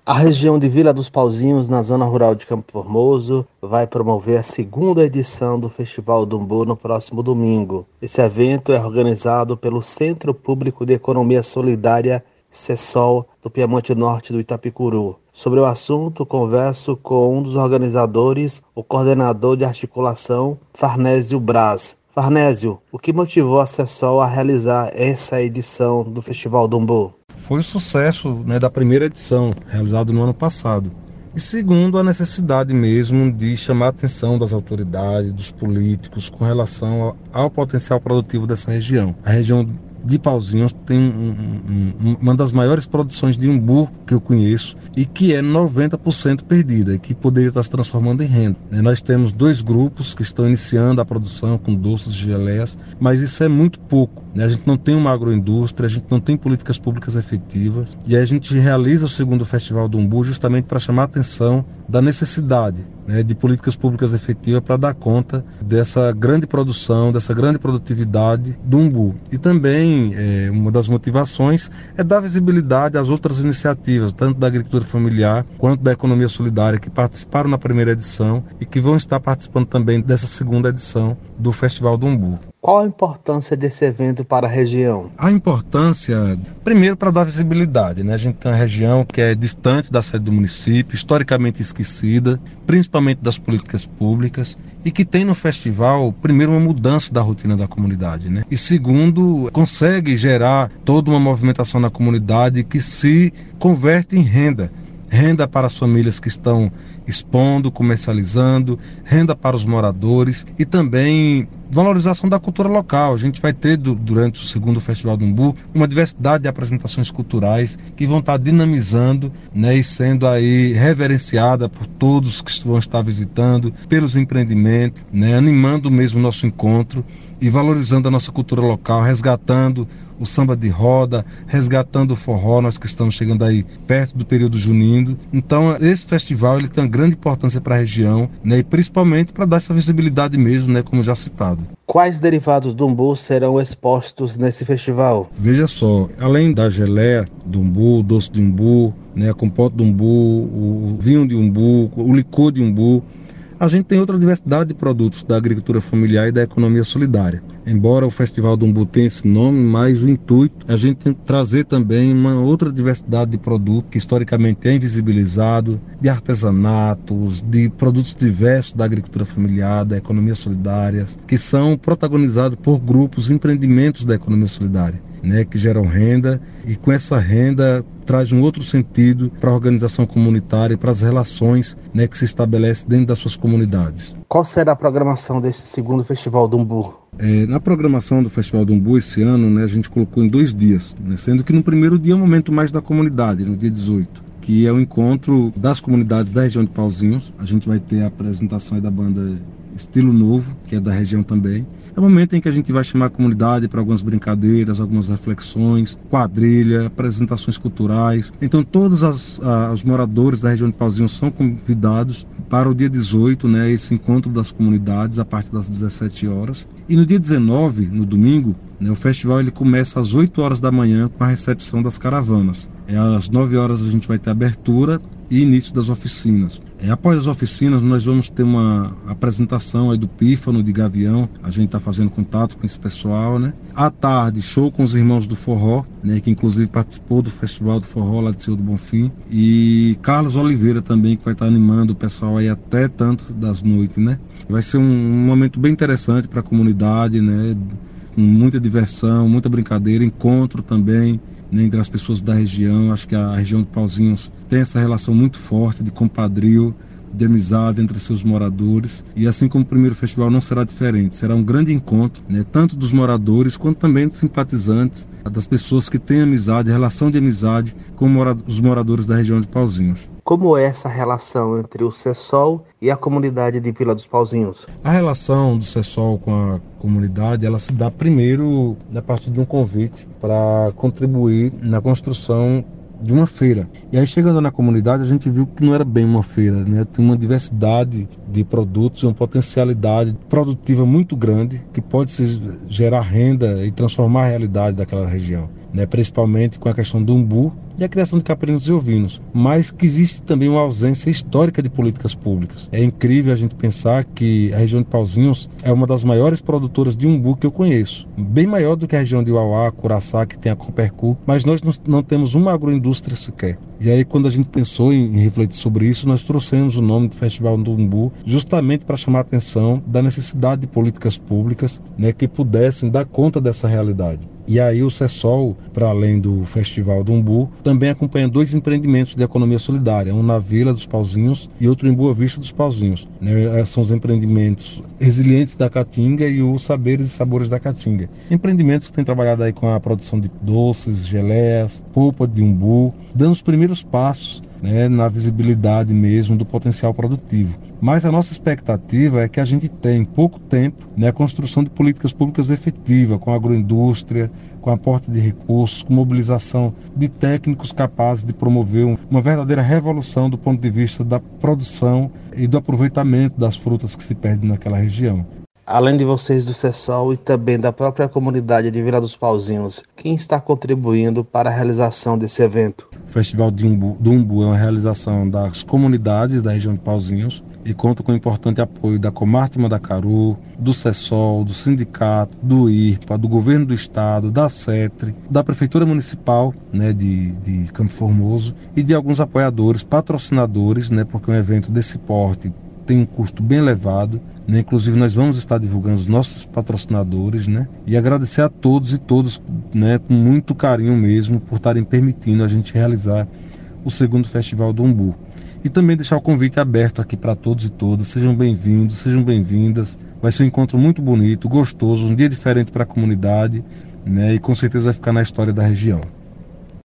A região de Vila dos Pauzinhos, na zona rural de Campo Formoso, vai promover a segunda edição do Festival do Umbu no próximo domingo. Esse evento é organizado pelo Centro Público de Economia Solidária CESOL do Piamonte Norte do Itapicuru. Sobre o assunto, converso com um dos organizadores, o coordenador de articulação, Farnésio Braz. Farnésio, o que motivou a CESOL a realizar essa edição do Festival do Umbu? Foi o sucesso, da primeira edição, realizado no ano passado. E segundo, a necessidade mesmo de chamar a atenção das autoridades, dos políticos, com relação ao potencial produtivo dessa região. A região de Pauzinhos tem uma das maiores produções de umbu que eu conheço e que é 90% perdida e que poderia estar se transformando em renda. Nós temos 2 grupos que estão iniciando a produção com doces e geleias, mas isso é muito pouco. A gente não tem uma agroindústria, a gente não tem políticas públicas efetivas e aí a gente realiza o segundo Festival do Umbu justamente para chamar a atenção da necessidade de políticas públicas efetivas para dar conta dessa grande produção, dessa grande produtividade do umbu. E também uma das motivações é dar visibilidade às outras iniciativas, tanto da agricultura familiar quanto da economia solidária, que participaram na primeira edição e que vão estar participando também dessa segunda edição do Festival do Umbu. Qual a importância desse evento para a região? A importância, primeiro, para dar visibilidade. A gente tem uma região que é distante da sede do município, historicamente esquecida, principalmente das políticas públicas, e que tem no festival, primeiro, uma mudança da rotina da comunidade, e segundo, consegue gerar toda uma movimentação na comunidade que se converte em renda. Renda para as famílias que estão expondo, comercializando, renda para os moradores e também valorização da cultura local. A gente vai ter, durante o segundo Festival do Umbu, uma diversidade de apresentações culturais que vão estar dinamizando e sendo aí reverenciada por todos que vão estar visitando, pelos empreendimentos, animando mesmo o nosso encontro e valorizando a nossa cultura local, resgatando o samba de roda, resgatando o forró, nós que estamos chegando aí perto do período junino. Então, esse festival ele tem uma grande importância para a região, e principalmente para dar essa visibilidade mesmo, como já citado. Quais derivados do umbu serão expostos nesse festival? Veja só, além da geleia do umbu, doce de umbu, a compota do umbu, o vinho de umbu, o licor de umbu, a gente tem outra diversidade de produtos da agricultura familiar e da economia solidária. Embora o Festival do Umbu tenha esse nome, mas o intuito é a gente tem que trazer também uma outra diversidade de produtos que historicamente é invisibilizado, de artesanatos, de produtos diversos da agricultura familiar, da economia solidária, que são protagonizados por grupos, empreendimentos da economia solidária, que geram renda e com essa renda traz um outro sentido para a organização comunitária e para as relações que se estabelecem dentro das suas comunidades. Qual será a programação deste segundo Festival do Umbu? Na programação do Festival do Umbu esse ano, a gente colocou em 2 dias, sendo que no primeiro dia é um momento mais da comunidade, no dia 18, que é o encontro das comunidades da região de Pauzinhos. A gente vai ter a apresentação aí da banda Estilo Novo, que é da região também. É o momento em que a gente vai chamar a comunidade para algumas brincadeiras, algumas reflexões, quadrilha, apresentações culturais. Então todos os moradores da região de Pauzinhos são convidados para o dia 18, esse encontro das comunidades a partir das 17 horas. E no dia 19, no domingo, o festival ele começa às 8 horas da manhã com a recepção das caravanas. Às 9 horas a gente vai ter abertura e início das oficinas. Após as oficinas, nós vamos ter uma apresentação aí do Pífano de Gavião. A gente está fazendo contato com esse pessoal, À tarde, show com os Irmãos do Forró, que inclusive participou do Festival do Forró lá de Senhor do Bonfim. E Carlos Oliveira também, que vai estar animando o pessoal aí até tanto das noites, Vai ser um momento bem interessante para a comunidade, Com muita diversão, muita brincadeira, encontro também entre as pessoas da região. Acho que a região de Pauzinhos tem essa relação muito forte de compadrio, de amizade entre seus moradores. E assim como o primeiro festival não será diferente, será um grande encontro, tanto dos moradores quanto também dos simpatizantes, das pessoas que têm amizade, relação de amizade com os moradores da região de Pauzinhos. Como é essa relação entre o CESOL e a comunidade de Vila dos Pauzinhos? A relação do CESOL com a comunidade, ela se dá primeiro a partir de um convite para contribuir na construção de uma feira. E aí, chegando na comunidade, a gente viu que não era bem uma feira, Tem uma diversidade de produtos, uma potencialidade produtiva muito grande que pode se gerar renda e transformar a realidade daquela região. né, principalmente com a questão do umbu e a criação de caprinos e ovinos, mas que existe também uma ausência histórica de políticas públicas. É incrível a gente pensar que a região de Pauzinhos é uma das maiores produtoras de umbu que eu conheço, bem maior do que a região de Uauá, Curaçá, que tem a Copercu, mas nós não temos uma agroindústria sequer. E aí, quando a gente pensou em refletir sobre isso, nós trouxemos o nome do Festival do Umbu justamente para chamar a atenção da necessidade de políticas públicas, né, que pudessem dar conta dessa realidade. E aí o CESOL, para além do Festival do Umbu, também acompanha 2 empreendimentos de economia solidária, um na Vila dos Pauzinhos e outro em Boa Vista dos Pauzinhos, né? São os empreendimentos Resilientes da Caatinga e os Saberes e Sabores da Caatinga. Empreendimentos que têm trabalhado aí com a produção de doces, geleias, polpa de umbu, dando os primeiros passos, né, na visibilidade mesmo do potencial produtivo. Mas a nossa expectativa é que a gente tenha em pouco tempo, né, a construção de políticas públicas efetivas, com a agroindústria, com aporte de recursos, com mobilização de técnicos capazes de promover uma verdadeira revolução do ponto de vista da produção e do aproveitamento das frutas que se perdem naquela região. Além de vocês do CESOL e também da própria comunidade de Vila dos Pauzinhos, quem está contribuindo para a realização desse evento? O Festival do Umbu é uma realização das comunidades da região de Pauzinhos e conta com o importante apoio da Comarca Mandacaru, do CESOL, do sindicato, do IRPA, do governo do estado, da CETRE, da Prefeitura Municipal, né, de Campo Formoso e de alguns apoiadores, patrocinadores, né, porque um evento desse porte tem um custo bem elevado, né? Inclusive nós vamos estar divulgando os nossos patrocinadores, né? E agradecer a todos e todas, né, com muito carinho mesmo por estarem permitindo a gente realizar o segundo Festival do Umbu. E também deixar o convite aberto aqui para todos e todas, sejam bem-vindos, sejam bem-vindas, vai ser um encontro muito bonito, gostoso, um dia diferente para a comunidade, né? E com certeza vai ficar na história da região.